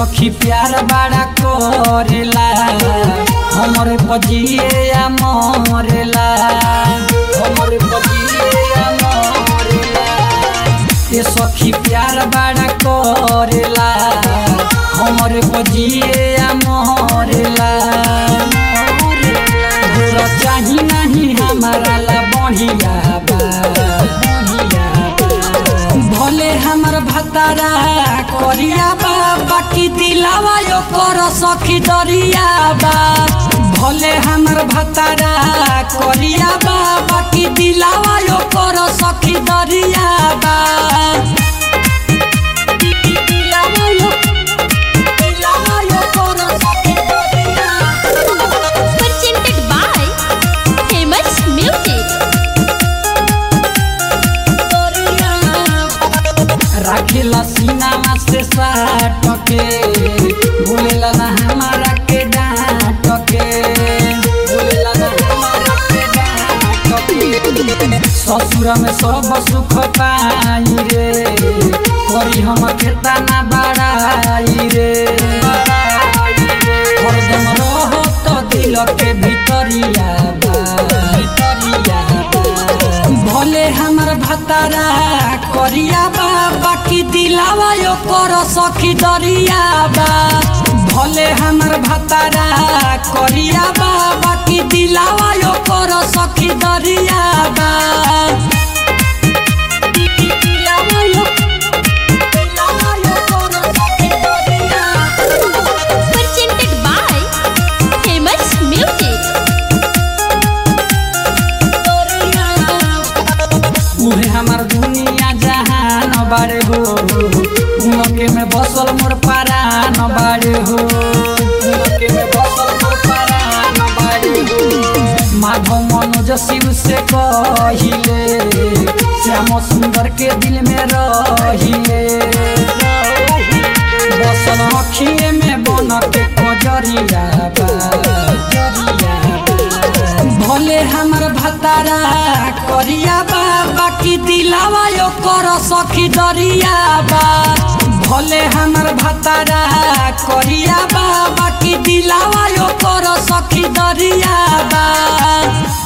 सखी प्यार बड़ा करेला हमरे पजिए मरेला हमरे पजिए मरेला ये सखी प्यार बड़ा करेला हमरे पजिए मरेला चाही नहीं हमारा ला बढ़िया भले हमर भतारा करिया बा बाकी दिलावा यो कर सखी दरिया बा भले हमर भतारा करिया बा बाकी दिलावा यो कर सखी दरिया बा दिलावा यो कर सखी दरिया presented by famous music राखिला सीना से साटके बोलेला ना हमारा के डांटके बोलेला ना हमारा के डांटके ससुर में सब सुख पाई रे करी हम केतना बड़ाई रे हरदम रहो तो दिल के भितरिया भले हमर भतारा करिया बा बाकी दिलावा यो कर सखी दरिया बा भले हमर भतारा करिया बा बाकी दिलावा यो कर सखी दरिया बा दिलावा यो कर सखी दरिया presented by famous music उहे हमार दुनिया जहान बारे हो उनके में बसल मोर परान बारे हो उनके में बसल मोर परान बारे हो माधव मनोज शिव से कहिले श्याम सुंदर के दिल में रहिले बसल अखिए में बन के कजरिया भले हमर भतारा करिया बा बाकी दिलावा यो कर सखी दरिया बा भले हमर भतारा करिया बा बाकी दिलावा यो कर सखी दरिया बा।